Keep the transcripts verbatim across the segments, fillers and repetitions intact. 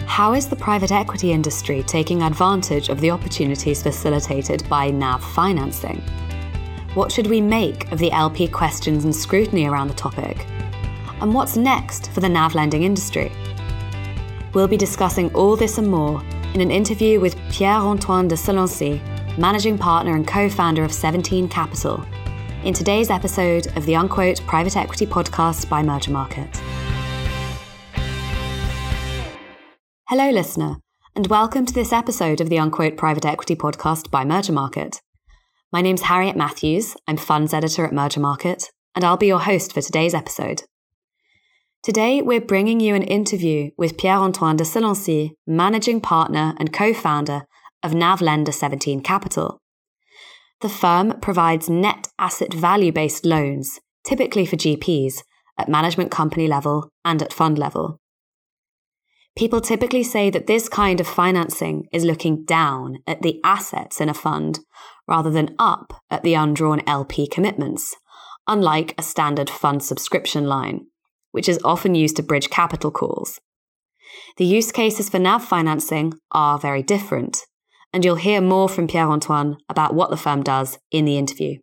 How is the private equity industry taking advantage of the opportunities facilitated by N A V financing? What should we make of the L P questions and scrutiny around the topic? And what's next for the N A V lending industry? We'll be discussing all this and more in an interview with Pierre-Antoine de Salency, managing partner and co-founder of seventeen Capital, in today's episode of the Unquote Private Equity Podcast by Merger Market. Hello, listener, and welcome to this episode of the Unquote Private Equity Podcast by Merger Market. My name's Harriet Matthews, I'm funds editor at Merger Market, and I'll be your host for today's episode. Today, we're bringing you an interview with Pierre-Antoine de Salency, managing partner and co-founder of N A V lender seventeen Capital. The firm provides net asset value-based loans, typically for G Ps, at management company level and at fund level. People typically say that this kind of financing is looking down at the assets in a fund rather than up at the undrawn L P commitments, unlike a standard fund subscription line, which is often used to bridge capital calls. The use cases for N A V financing are very different, and you'll hear more from Pierre-Antoine about what the firm does in the interview.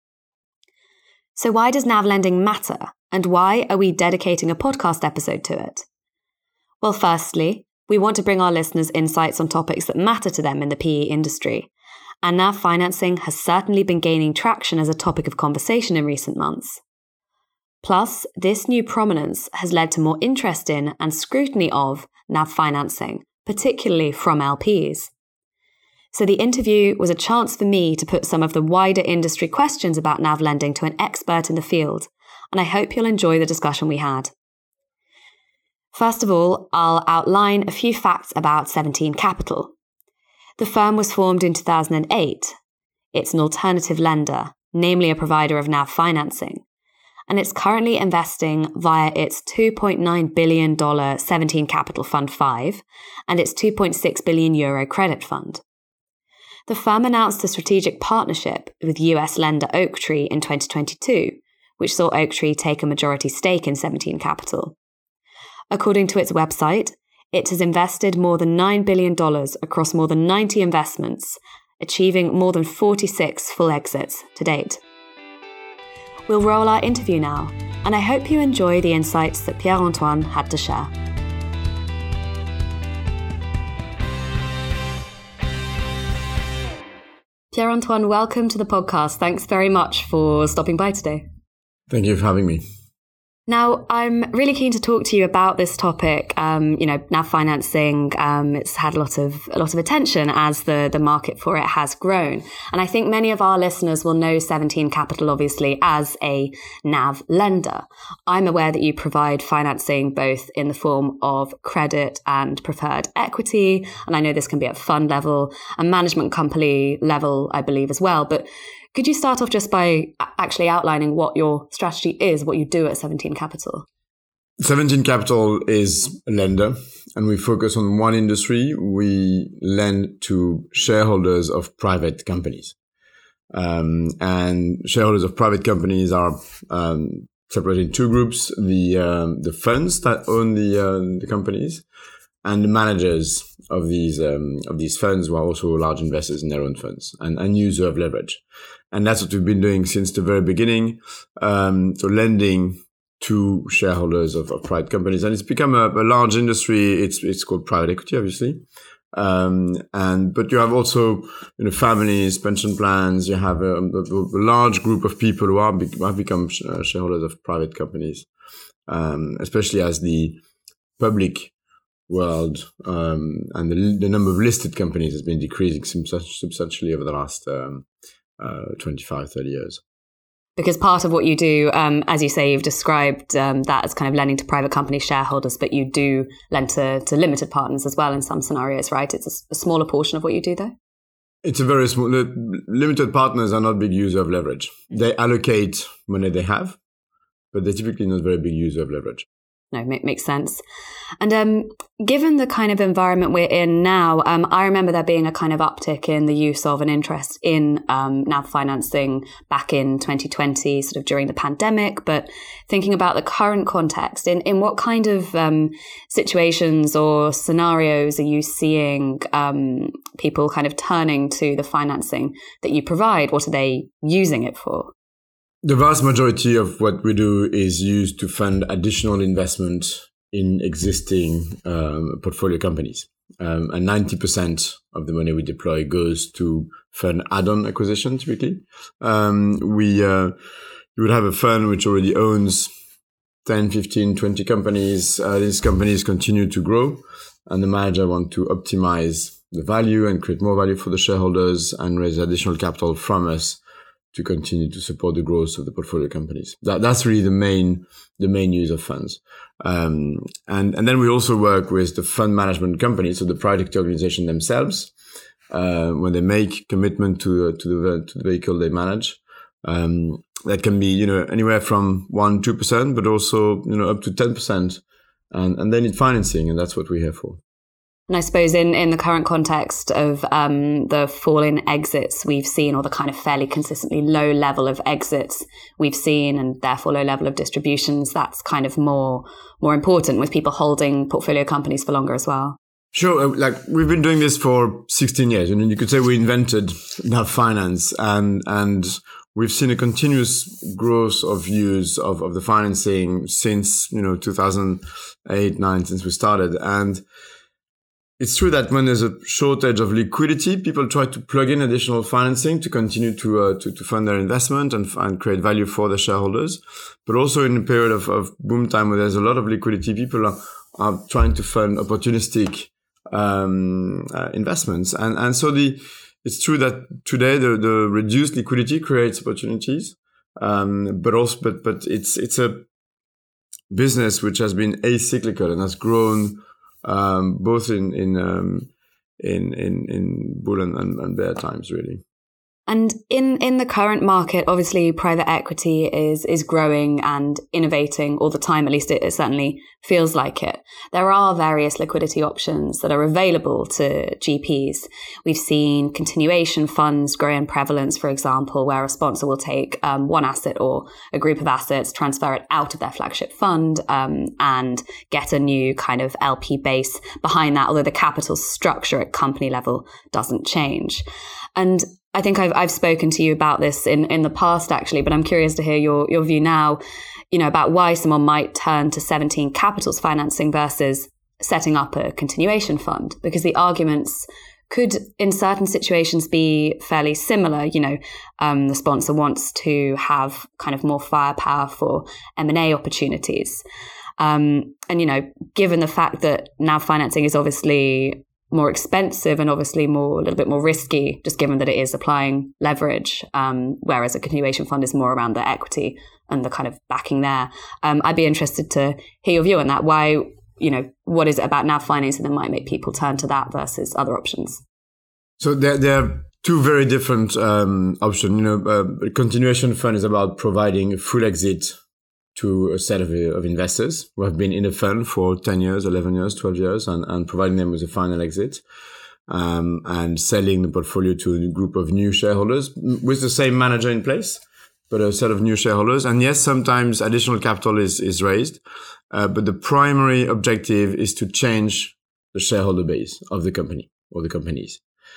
So why does N A V lending matter, and why are we dedicating a podcast episode to it? Well, firstly, we want to bring our listeners insights on topics that matter to them in the P E industry, and N A V financing has certainly been gaining traction as a topic of conversation in recent months. Plus, this new prominence has led to more interest in and scrutiny of N A V financing, particularly from L Ps. So the interview was a chance for me to put some of the wider industry questions about N A V lending to an expert in the field, and I hope you'll enjoy the discussion we had. First of all, I'll outline a few facts about seventeen Capital. The firm was formed in two thousand eight. It's an alternative lender, namely a provider of N A V financing, and it's currently investing via its two point nine billion dollars seventeen Capital Fund five and its two point six billion euro credit fund. The firm announced a strategic partnership with U S lender Oaktree in twenty twenty-two, which saw Oaktree take a majority stake in seventeen Capital. According to its website, it has invested more than nine billion dollars across more than ninety investments, achieving more than forty-six full exits to date. We'll roll our interview now, and I hope you enjoy the insights that Pierre-Antoine had to share. Pierre-Antoine, welcome to the podcast. Thanks very much for stopping by today. Thank you for having me. Now, I'm really keen to talk to you about this topic. Um, you know, N A V financing, um, it's had a lot of a lot of attention as the, the market for it has grown. And I think many of our listeners will know seventeen Capital, obviously, as a N A V lender. I'm aware that you provide financing both in the form of credit and preferred equity. And I know this can be at fund level and management company level, I believe, as well. But could you start off just by actually outlining what your strategy is, what you do at seventeen Capital? seventeen Capital is a lender, and we focus on one industry. We lend to shareholders of private companies. Um, and shareholders of private companies are um, separated in two groups, the um, the funds that own the uh, the companies and the managers of these um, of these funds who are also large investors in their own funds and, and user of leverage. And that's what we've been doing since the very beginning. Um, so lending to shareholders of, of private companies. And it's become a, a large industry. It's it's called private equity, obviously. Um, and but you have also you know families, pension plans. You have a, a, a large group of people who are who have become shareholders of private companies, um, especially as the public world um, and the, the number of listed companies has been decreasing substantially over the last um, uh, twenty-five, thirty years. Because part of what you do, um, as you say, you've described um, that as kind of lending to private company shareholders, but you do lend to, to limited partners as well in some scenarios, right? It's a, a smaller portion of what you do, though? It's a very small... Limited partners are not big users of leverage. They allocate money they have, but they're typically not very big user of leverage. no, make, makes sense. And um, given the kind of environment we're in now, um, I remember there being a kind of uptick in the use of an interest in um, N A V financing back in twenty twenty, sort of during the pandemic. But thinking about the current context, in, in what kind of um, situations or scenarios are you seeing um, people kind of turning to the financing that you provide? What are they using it for? The vast majority of what we do is used to fund additional investment in existing um, portfolio companies. Um, and ninety percent of the money we deploy goes to fund add-on acquisition, typically. Um, we, uh, you would have a fund which already owns ten, fifteen, twenty companies. Uh, these companies continue to grow, and the manager wants to optimize the value and create more value for the shareholders and raise additional capital from us to continue to support the growth of the portfolio companies. That, that's really the main, the main use of funds. Um, and, and then we also work with the fund management companies, so the private equity organization themselves, uh, when they make commitment to, uh, to the, to the vehicle they manage. Um, that can be, you know, anywhere from one, two percent, but also, you know, up to ten percent. And, and they need financing, and that's what we're here for. And I suppose in, in the current context of um, the fall in exits we've seen, or the kind of fairly consistently low level of exits we've seen, and therefore low level of distributions, that's kind of more more important with people holding portfolio companies for longer as well. Sure. Like, we've been doing this for sixteen years. I mean, you could say we invented N A V finance, and and we've seen a continuous growth of use of, of the financing since, you know, two thousand eight, nine, since we started. And it's true that when there's a shortage of liquidity, people try to plug in additional financing to continue to uh, to, to fund their investment and, and create value for their shareholders. But also in a period of, of boom time where there's a lot of liquidity, people are, are trying to fund opportunistic um, uh, investments. And and so the it's true that today the, the reduced liquidity creates opportunities, um, but also but but it's it's a business which has been acyclical and has grown. Um, both in in, um, in in in bull and, and bear times, really. And in, in the current market, obviously private equity is is growing and innovating all the time. At least it, it certainly feels like it. There are various liquidity options that are available to G Ps. We've seen continuation funds grow in prevalence, for example, where a sponsor will take um, one asset or a group of assets, transfer it out of their flagship fund, um, and get a new kind of L P base behind that, although the capital structure at company level doesn't change. And I think I've I've spoken to you about this in, in the past, actually, but I'm curious to hear your, your view now, you know, about why someone might turn to seventeen Capital's financing versus setting up a continuation fund, because the arguments could, in certain situations, be fairly similar. You know, um, the sponsor wants to have kind of more firepower for M and A opportunities. Um, and, you know, given the fact that N A V financing is obviously more expensive and obviously more a little bit more risky, just given that it is applying leverage, um, whereas a continuation fund is more around the equity and the kind of backing there. Um, I'd be interested to hear your view on that. Why, you know, what is it about N A V financing that might make people turn to that versus other options? So there, there are two very different um, options. You know, uh, a continuation fund is about providing a full exit to a set of, of investors who have been in a fund for ten years, eleven years, twelve years, and, and providing them with a final exit, um, and selling the portfolio to a group of new shareholders with the same manager in place, but a set of new shareholders. And yes, sometimes additional capital is, is raised, uh, but the primary objective is to change the shareholder base of the company or the companies.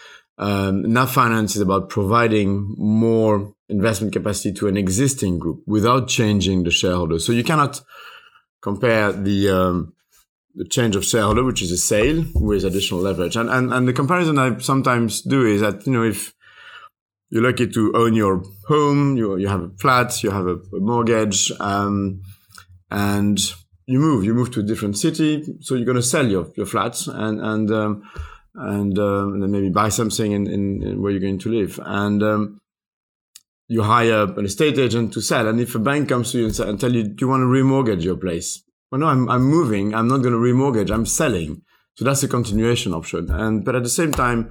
Um, N A V finance is about providing more investment capacity to an existing group without changing the shareholder. So you cannot compare the um, the change of shareholder, which is a sale, with additional leverage. And, and and the comparison I sometimes do is that, you know, if you're lucky to own your home, you you have a flat, you have a, a mortgage, um, and you move, you move to a different city, so you're going to sell your your flat and and um, and, um, and then maybe buy something in, in, in where you're going to live. And um, you hire an estate agent to sell. And if a bank comes to you and, say, and tell you, do you want to remortgage your place? Well, no, I'm, I'm moving. I'm not going to remortgage. I'm selling. So that's a continuation option. And, but at the same time,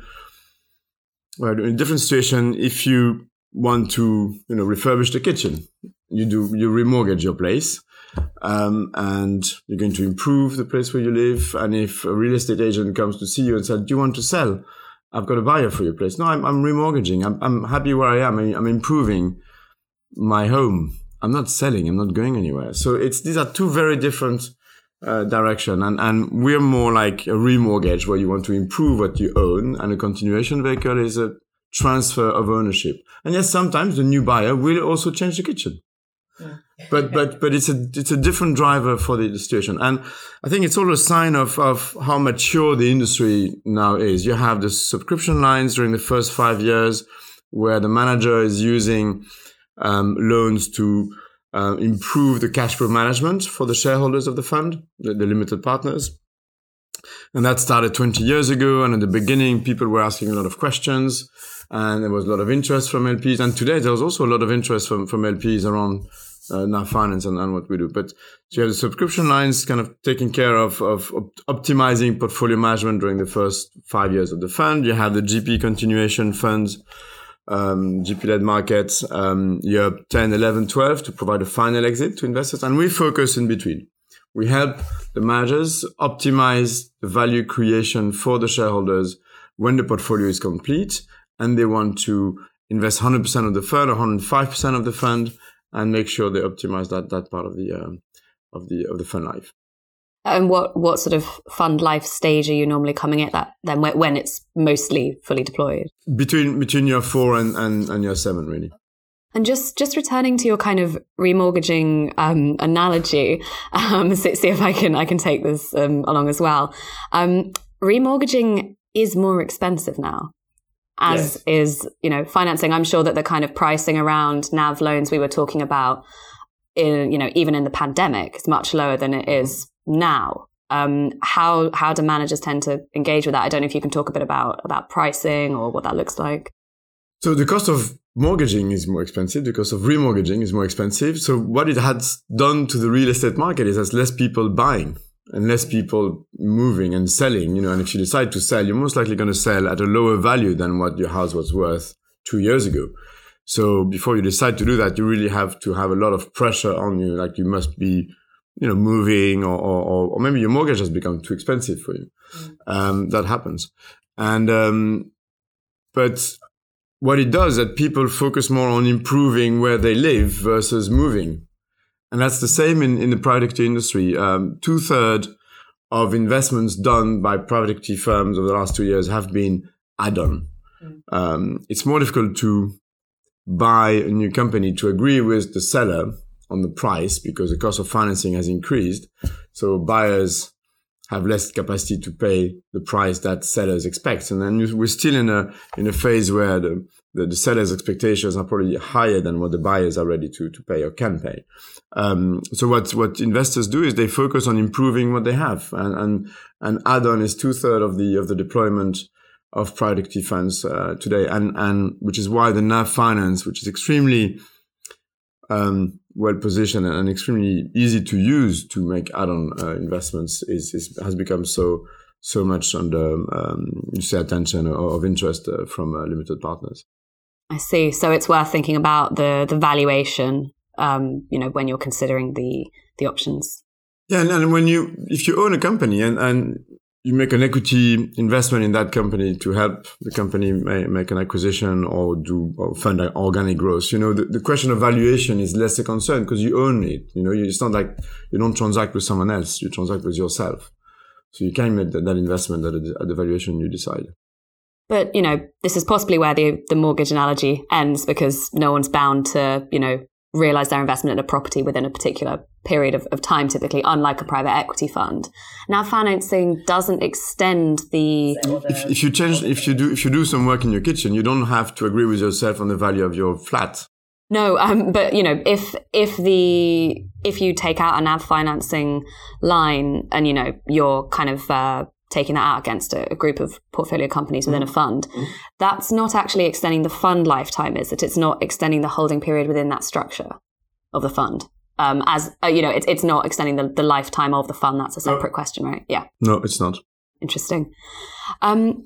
well, in a different situation, if you want to, you know, refurbish the kitchen, you do, you remortgage your place. um, and you're going to improve the place where you live. And if a real estate agent comes to see you and says, do you want to sell? I've got a buyer for your place. No, I'm, I'm remortgaging. I'm, I'm happy where I am. I'm improving my home. I'm not selling. I'm not going anywhere. So it's these are two very different uh, directions. And, and we're more like a remortgage where you want to improve what you own. And a continuation vehicle is a transfer of ownership. And yes, sometimes the new buyer will also change the kitchen. Yeah. But but but it's a it's a different driver for the, the situation, and I think it's all a sign of of how mature the industry now is. You have the subscription lines during the first five years, where the manager is using um, loans to uh, improve the cash flow management for the shareholders of the fund, the, the limited partners, and that started twenty years ago. And in the beginning, people were asking a lot of questions, and there was a lot of interest from L Ps. And today, there's also a lot of interest from from L Ps around Uh, now finance and, and what we do. But so you have the subscription lines kind of taking care of, of op- optimizing portfolio management during the first five years of the fund. You have the G P continuation funds, um, G P-led markets, um, year ten, eleven, twelve to provide a final exit to investors. And we focus in between. We help the managers optimize the value creation for the shareholders when the portfolio is complete and they want to invest one hundred percent of the fund or one hundred five percent of the fund, and make sure they optimize that that part of the um, of the of the fund life. And what what sort of fund life stage are you normally coming at that then when it's mostly fully deployed? Between between year four and, and, and year seven, really. And just just returning to your kind of remortgaging um, analogy, um, see, see if I can I can take this um, along as well. Um, remortgaging is more expensive now. As yes. is, you know, financing. I'm sure that the kind of pricing around N A V loans we were talking about, in, you know, even in the pandemic, is much lower than it is now. Um, how how do managers tend to engage with that? I don't know if you can talk a bit about about pricing or what that looks like. So the cost of mortgaging is more expensive. The cost of remortgaging is more expensive. So what it has done to the real estate market is there's less people buying and less people moving and selling, you know, and if you decide to sell, you're most likely going to sell at a lower value than what your house was worth two years ago. So before you decide to do that, you really have to have a lot of pressure on you. Like you must be, you know, moving or, or, or maybe your mortgage has become too expensive for you. Mm. Um, that happens. And, um, but what it does is that people focus more on improving where they live versus moving. And that's the same in, in the private equity industry. Um, two-thirds of investments done by private equity firms over the last two years have been add-on. Mm. Um, it's more difficult to buy a new company to agree with the seller on the price because the cost of financing has increased. So buyers have less capacity to pay the price that sellers expect. And then we're still in a in a phase where the, the, the sellers' expectations are probably higher than what the buyers are ready to, to pay or can pay. Um, so what what investors do is they focus on improving what they have. And and, and add-on is two-thirds of the of the deployment of private equity funds uh, today. And, and which is why the N A V finance, which is extremely um, well positioned and extremely easy to use to make add-on uh, investments, is, is has become so so much under um, you say attention or of interest uh, from uh, limited partners. I see. So it's worth thinking about the the valuation, um, you know, when you're considering the the options. Yeah, and, and when you if you own a company and and you make an equity investment in that company to help the company may, make an acquisition or do or fund organic growth. You know, the, the question of valuation is less a concern because you own it. You know, it's not like you don't transact with someone else. You transact with yourself. So you can make that, that investment at, a, at the valuation you decide. But, you know, this is possibly where the, the mortgage analogy ends because no one's bound to, you know, realize their investment in a property within a particular period of, of time, typically, unlike a private equity fund. Now, financing doesn't extend the... If, if you change, if you do, if you do some work in your kitchen, you don't have to agree with yourself on the value of your flat. No, um, but you know, if if the if you take out a N A V financing line and you know you're kind of uh, taking that out against a, a group of portfolio companies within mm. a fund, mm. that's not actually extending the fund lifetime, is it? It's not extending the holding period within that structure of the fund. Um, as uh, you know, it's it's not extending the, the lifetime of the fund. That's a separate no. question, right? Yeah. No, it's not. Interesting. Um,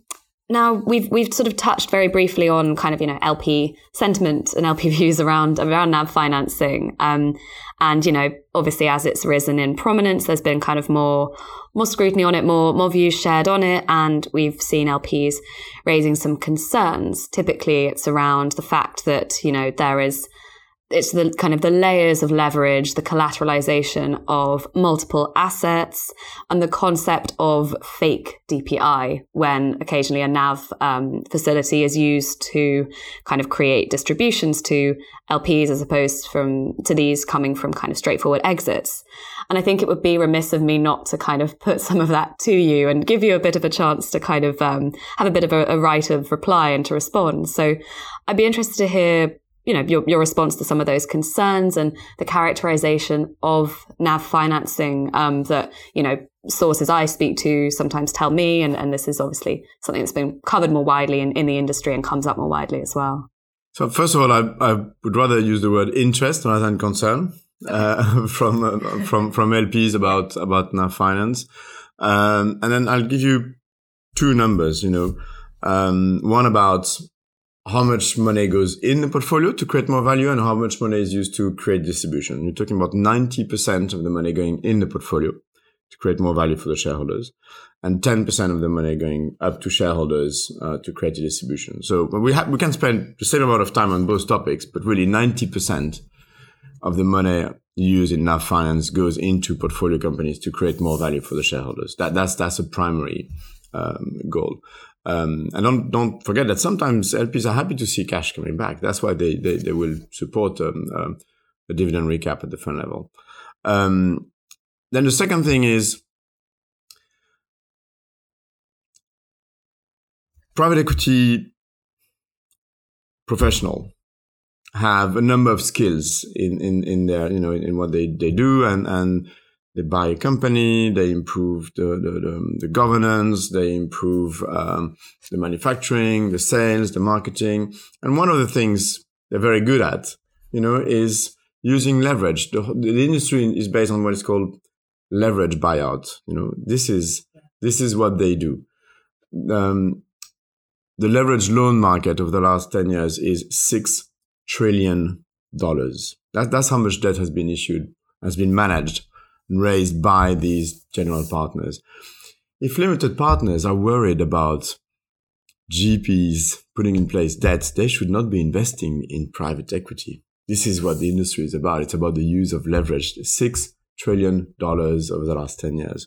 Now we've we've sort of touched very briefly on kind of, you know, L P sentiment and L P views around around N A V financing, um, and you know, obviously as it's risen in prominence, there's been kind of more more scrutiny on it, more more views shared on it, and we've seen L Ps raising some concerns. Typically, it's around the fact that, you know, there is. It's the kind of the layers of leverage, the collateralization of multiple assets, and the concept of fake D P I when occasionally a N A V um, facility is used to kind of create distributions to L Ps as opposed from to these coming from kind of straightforward exits. And I think it would be remiss of me not to kind of put some of that to you and give you a bit of a chance to kind of um, have a bit of a, a right of reply and to respond. So I'd be interested to hear, you know, your, your response to some of those concerns and the characterization of N A V financing um, that, you know, sources I speak to sometimes tell me, and, and this is obviously something that's been covered more widely in, in the industry and comes up more widely as well. So first of all, I, I would rather use the word interest rather than concern uh, from uh, from from L Ps about about N A V finance, um, and then I'll give you two numbers. You know, um, one about how much money goes in the portfolio to create more value and how much money is used to create distribution. You're talking about ninety percent of the money going in the portfolio to create more value for the shareholders, and ten percent of the money going up to shareholders uh, to create a distribution. So we ha- we can spend the same amount of time on both topics, but really ninety percent of the money used in N A V finance goes into portfolio companies to create more value for the shareholders. That that's that's a primary um, goal. Um, and don't don't forget that sometimes L Ps are happy to see cash coming back. That's why they they, they will support um, um, a dividend recap at the fund level. Um, then the second thing is private equity professional have a number of skills in in in their, you know, in, in what they they do, and and they buy a company, they improve the, the, the, the governance, they improve um, the manufacturing, the sales, the marketing. And one of the things they're very good at, you know, is using leverage. The, the industry is based on what is called leverage buyout. You know, this is, this is what they do. Um, the leverage loan market over the last ten years is six trillion dollars. That, that's how much debt has been issued, has been managed, raised by these general partners. If limited partners are worried about G Ps putting in place debt, they should not be investing in private equity. This is what the industry is about. It's about the use of leverage. six trillion dollars over the last ten years.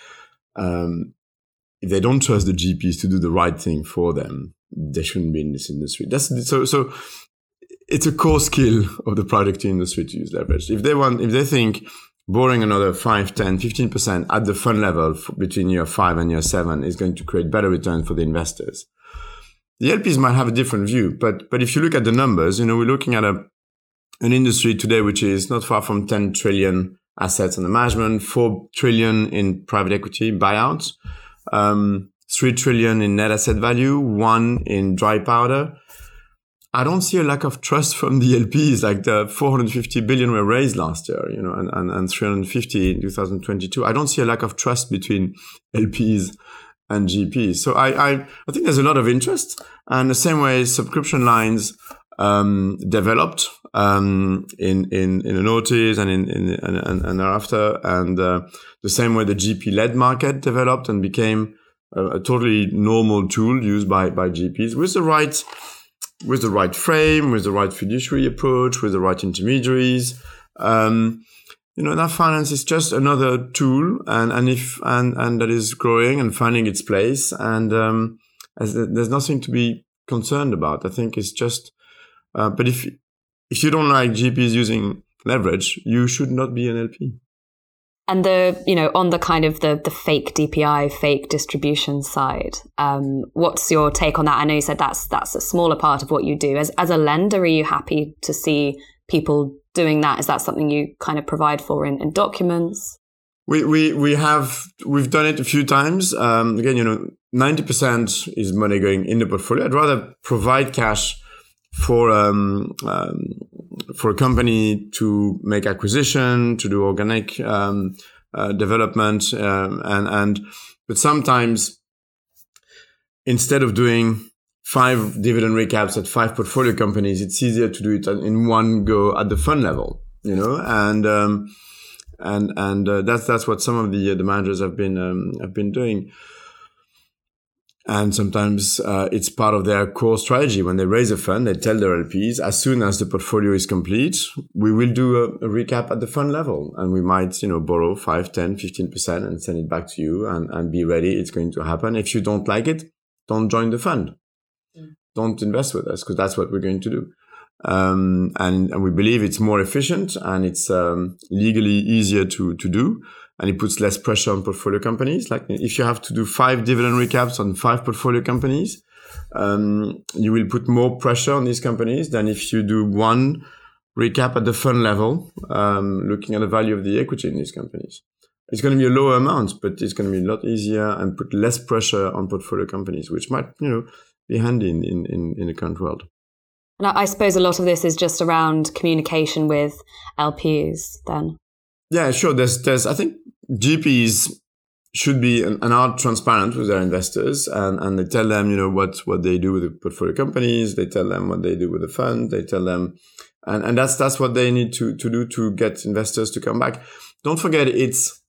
Um, if they don't trust the G Ps to do the right thing for them, they shouldn't be in this industry. That's so, so it's a core skill of the private equity industry to use leverage. If they want, if they think borrowing another five, ten, fifteen percent at the fund level between year five and year seven is going to create better return for the investors. The L Ps might have a different view, but but if you look at the numbers, you know, we're looking at a an industry today which is not far from ten trillion assets under management, four trillion in private equity buyouts, um, three trillion in net asset value, one in dry powder. I don't see a lack of trust from the L Ps. Like the four hundred fifty billion were raised last year, you know, and, and, and three hundred fifty in two thousand twenty-two. I don't see a lack of trust between L Ps and G Ps. So I, I, I think there's a lot of interest, and the same way subscription lines, um, developed, um, in, in, in the noughties and in, in, and, and, and thereafter. And, uh, the same way the G P-led market developed and became a, a totally normal tool used by, by G Ps with the right, with the right frame, with the right fiduciary approach, with the right intermediaries. Um, you know, that finance is just another tool, and, and if, and, and that is growing and finding its place. And, um, as the, there's nothing to be concerned about. I think it's just, uh, but if, if you don't like G Ps using leverage, you should not be an L P. And the, you know, on the kind of the, the fake D P I, fake distribution side, um, what's your take on that? I know you said that's, that's a smaller part of what you do. As, as a lender, are you happy to see people doing that? Is that something you kind of provide for in, in documents? We, we, we have, we've done it a few times. Um, again, you know, ninety percent is money going in the portfolio. I'd rather provide cash for, um, um, for a company to make acquisition, to do organic, um, uh, development, um, and, and, but sometimes instead of doing five dividend recaps at five portfolio companies, it's easier to do it in one go at the fund level, you know, and um, and and uh, that's that's what some of the uh, the managers have been um, have been doing. And sometimes uh, it's part of their core strategy. When they raise a fund, they tell their L Ps, as soon as the portfolio is complete, we will do a, a recap at the fund level. And we might, you know, borrow five, ten, fifteen percent and send it back to you and, and be ready. It's going to happen. If you don't like it, don't join the fund. Mm. Don't invest with us, because that's what we're going to do. Um, and, and we believe it's more efficient and it's um, legally easier to, to do. And it puts less pressure on portfolio companies. Like if you have to do five dividend recaps on five portfolio companies, um, you will put more pressure on these companies than if you do one recap at the fund level, um, looking at the value of the equity in these companies. It's going to be a lower amount, but it's going to be a lot easier and put less pressure on portfolio companies, which might, you know, be handy in, in, in the current world. And I suppose a lot of this is just around communication with L Ps then. Yeah, sure. There's, there's, I think G Ps should be and are transparent with their investors, and, and they tell them, you know, what, what they do with the portfolio companies. They tell them what they do with the fund. They tell them, and, and that's, that's what they need to, to do to get investors to come back. Don't forget, it's,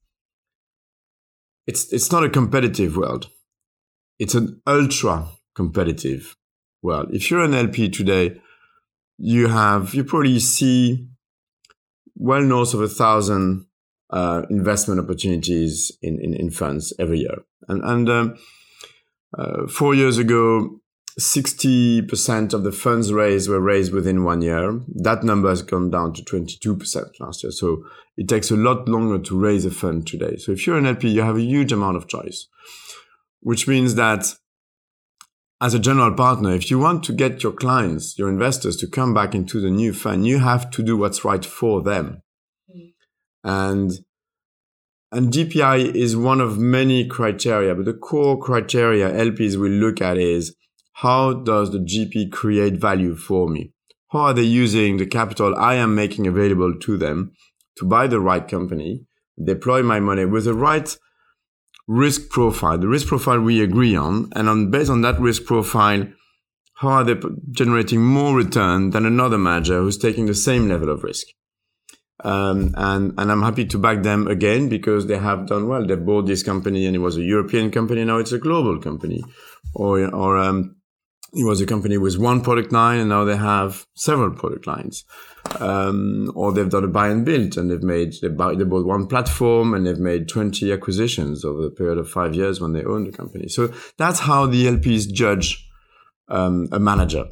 it's, it's not a competitive world. It's an ultra competitive world. If you're an L P today, you have, you probably see well north of a thousand uh, investment opportunities in, in, in funds every year. And, and um, uh, four years ago, sixty percent of the funds raised were raised within one year. That number has gone down to twenty-two percent last year. So it takes a lot longer to raise a fund today. So if you're an L P, you have a huge amount of choice, which means that as a general partner, if you want to get your clients, your investors to come back into the new fund, you have to do what's right for them. Mm. And, and G P I is one of many criteria, but the core criteria L Ps will look at is, how does the G P create value for me? How are they using the capital I am making available to them to buy the right company, deploy my money with the right risk profile, the risk profile we agree on, and on based on that risk profile, how are they generating more return than another manager who's taking the same level of risk? Um, and, and I'm happy to back them again because they have done well. They bought this company and it was a European company. Now it's a global company. Or, or, um, it was a company with one product line and now they have several product lines. Um, or they've done a buy and build and they've made, they, buy, they bought one platform and they've made twenty acquisitions over the period of five years when they own the company. So that's how the L Ps judge, um, a manager.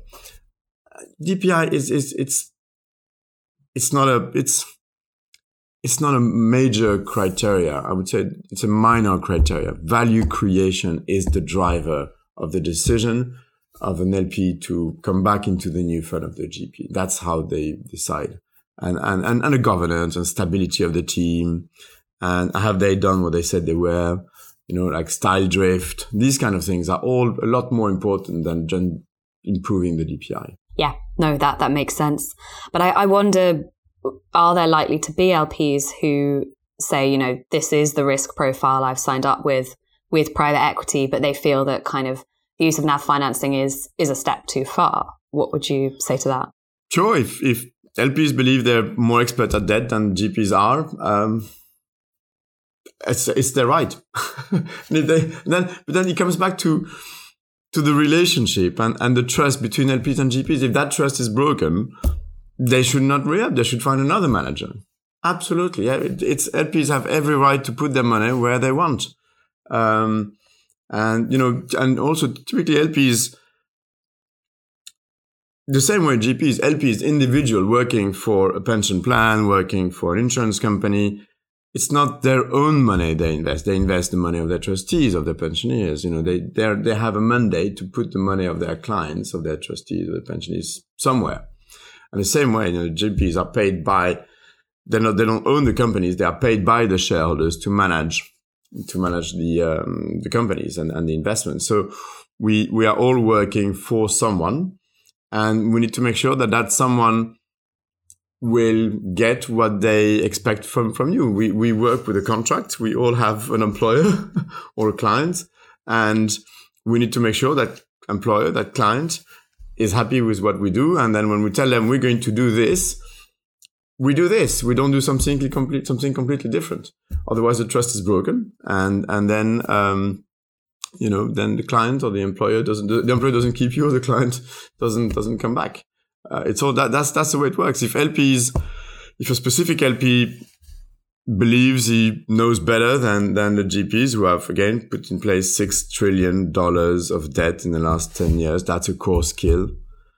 D P I is, is, it's, it's not a, it's, it's not a major criteria. I would say it's a minor criteria. Value creation is the driver of the decision of an L P to come back into the new fund of the G P. That's how they decide. And, and, and, and the governance and stability of the team. And have they done what they said they were? You know, like style drift. These kind of things are all a lot more important than just improving the D P I. Yeah, no, that, that makes sense. But I, I wonder, are there likely to be L Ps who say, you know, this is the risk profile I've signed up with, with private equity, but they feel that kind of the use of N A V financing is is a step too far? What would you say to that? Sure. If if L Ps believe they're more expert at debt than G Ps are, um, it's it's their right. they, then, but then it comes back to to the relationship and, and the trust between L Ps and G Ps. If that trust is broken, they should not re-up. They should find another manager. Absolutely. Yeah, it, it's L Ps have every right to put their money where they want. Um, And, you know, and also typically L Ps, the same way G Ps, L Ps, individual working for a pension plan, working for an insurance company, it's not their own money they invest. They invest the money of their trustees, of their pensioners. You know, they they they have a mandate to put the money of their clients, of their trustees, of their pensioners somewhere. And the same way, you know, G Ps are paid by, they're not, they don't own the companies. They are paid by the shareholders to manage to manage the um, the companies and, and the investments. So we we are all working for someone, and we need to make sure that that someone will get what they expect from, from you. We we work with a contract. We all have an employer or a client, and we need to make sure that employer, that client is happy with what we do. And then when we tell them we're going to do this, we do this. We don't do something complete, something completely different. Otherwise, the trust is broken. And, and then, um, you know, then the client or the employer doesn't, the employer doesn't keep you, or the client doesn't, doesn't come back. Uh, it's all that, that's, that's the way it works. If L Ps, if a specific L P believes he knows better than, than the G Ps who have, again, put in place six trillion dollars of debt in the last ten years, that's a core skill.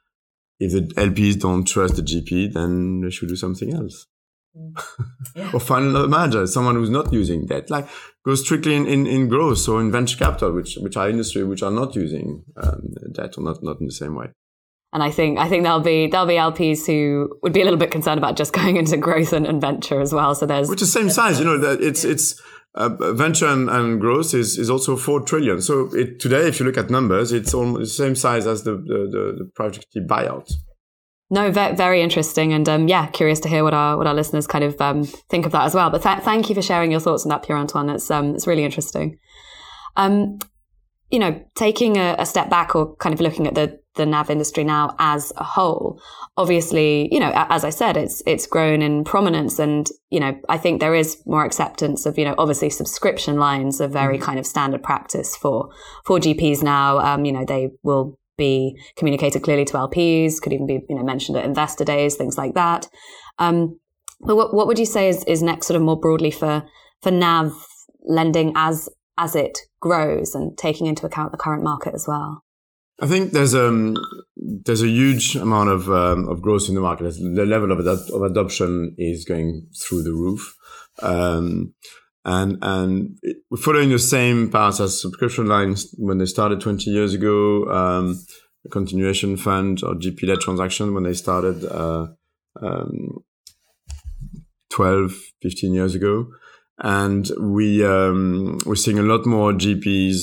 If the L Ps don't trust the G P, then they should do something else. Yeah. Or find another manager, someone who's not using debt. Like, go strictly in, in, in growth or in venture capital, which, which are industry which are not using um, debt, or not, not in the same way. And I think I think there'll be there'll be L Ps who would be a little bit concerned about just going into growth and, and venture as well. So there's which is the same size, you know. That it's yeah. it's uh, venture and, and growth is, is also four trillion. So it, today, if you look at numbers, it's almost the same size as the the, the, the private equity buyout. No, very, very interesting, and um, yeah, curious to hear what our what our listeners kind of um, think of that as well. But th- thank you for sharing your thoughts on that, Pierre-Antoine. It's um it's really interesting. Um, you know, taking a, a step back, or kind of looking at the the N A V industry now as a whole, obviously, you know, as I said, it's it's grown in prominence, and you know, I think there is more acceptance of, you know, obviously subscription lines are very kind of standard practice for for G Ps now. Um, you know, they will be communicated clearly to L Ps, could even be, you know, mentioned at investor days, things like that. Um, but what what would you say is is next, sort of more broadly for for N A V lending as as it grows, and taking into account the current market as well? I think there's um there's a huge amount of um, of growth in the market. The level of, ad- of adoption is going through the roof, um, and and it, we're following the same path as subscription lines when they started twenty years ago. Um, a continuation fund or G P-led transaction when they started uh, um, twelve, fifteen years ago, and we um, we're seeing a lot more G Ps.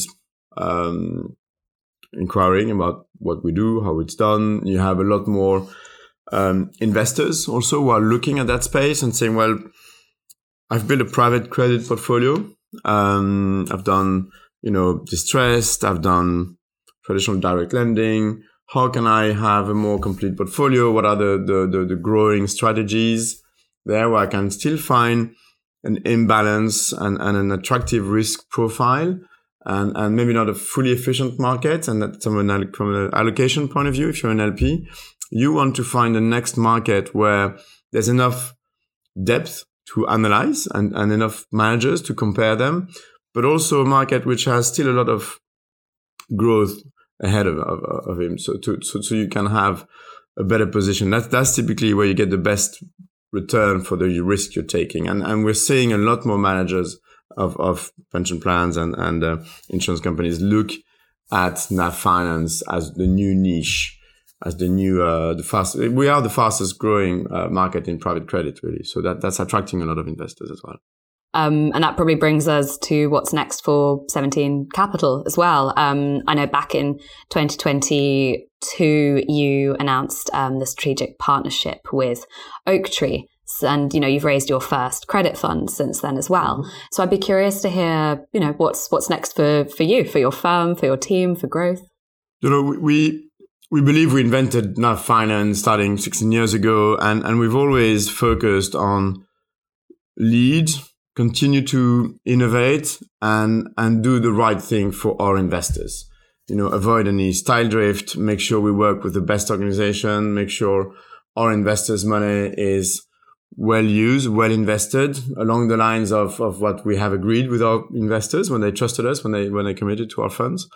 Um, inquiring about what we do, how it's done. You have a lot more um, investors also who are looking at that space and saying, well, I've built a private credit portfolio. Um, I've done, you know, distressed. I've done traditional direct lending. How can I have a more complete portfolio? What are the, the, the, the growing strategies there where I can still find an imbalance and, and an attractive risk profile? And, and maybe not a fully efficient market. And that from an, from an allocation point of view, if you're an L P, you want to find the next market where there's enough depth to analyze and, and enough managers to compare them, but also a market which has still a lot of growth ahead of, of, of him. So, to, so, so you can have a better position. That's, that's typically where you get the best return for the risk you're taking. And, and we're seeing a lot more managers of, of pension plans and, and uh, insurance companies look at N A V finance as the new niche, as the new, uh, the fast, we are the fastest growing uh, market in private credit, really. So that, that's attracting a lot of investors as well. Um, and that probably brings us to what's next for seventeen Capital as well. Um, I know back in twenty twenty-two, you announced um, the strategic partnership with Oaktree. And, you know, you've raised your first credit fund since then as well. Mm-hmm. So I'd be curious to hear, you know, what's what's next for, for you, for your firm, for your team, for growth. You know, we we believe we invented N A V finance starting sixteen years ago, and, and we've always focused on lead, continue to innovate, and and do the right thing for our investors. You know, avoid any style drift, make sure we work with the best organization, make sure our investors' money is well used, well invested, along the lines of, of what we have agreed with our investors when they trusted us, when they when they committed to our funds.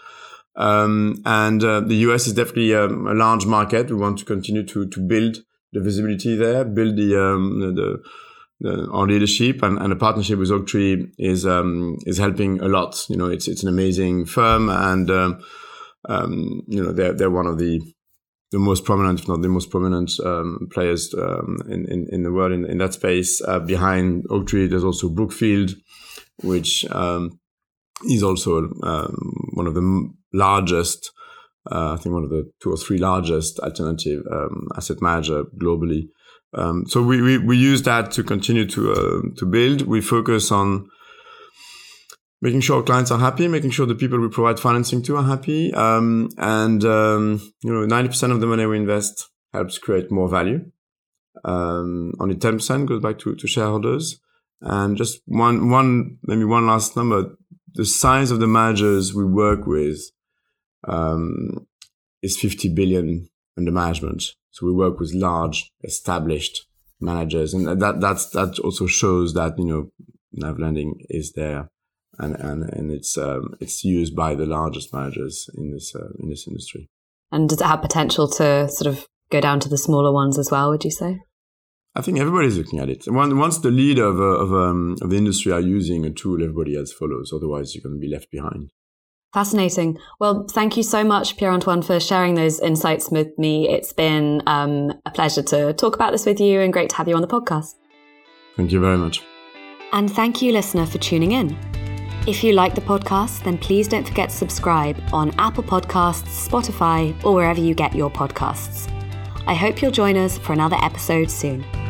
Um, and uh, the U S is definitely um, a large market. We want to continue to to build the visibility there, build the um, the, the our leadership, and, and the partnership with Oaktree is um, is helping a lot. You know, it's it's an amazing firm, and um, um, you know they're they're one of the the most prominent, if not the most prominent um, players um, in, in, in the world in, in that space. Uh, behind Oaktree, there's also Brookfield, which um, is also um, one of the largest, uh, I think one of the two or three largest alternative um, asset manager globally. Um, so we, we, we use that to continue to uh, to build. We focus on making sure clients are happy, making sure the people we provide financing to are happy. Um, and, um, you know, ninety percent of the money we invest helps create more value. Um, only ten percent goes back to, to shareholders. And just one, one, maybe one last number, the size of the managers we work with, um, is fifty billion under management. So we work with large established managers. And that, that's, that also shows that, you know, N A V lending is there and, and, and it's, um, it's used by the largest managers in this, uh, in this industry. And does it have potential to sort of go down to the smaller ones as well, would you say? I think everybody's looking at it. Once the leader of, of, um, of the industry are using a tool, everybody else follows. Otherwise, you're going to be left behind. Fascinating. Well, thank you so much, Pierre-Antoine, for sharing those insights with me. It's been um, a pleasure to talk about this with you and great to have you on the podcast. Thank you very much. And thank you, listener, for tuning in. If you like the podcast, then please don't forget to subscribe on Apple Podcasts, Spotify, or wherever you get your podcasts. I hope you'll join us for another episode soon.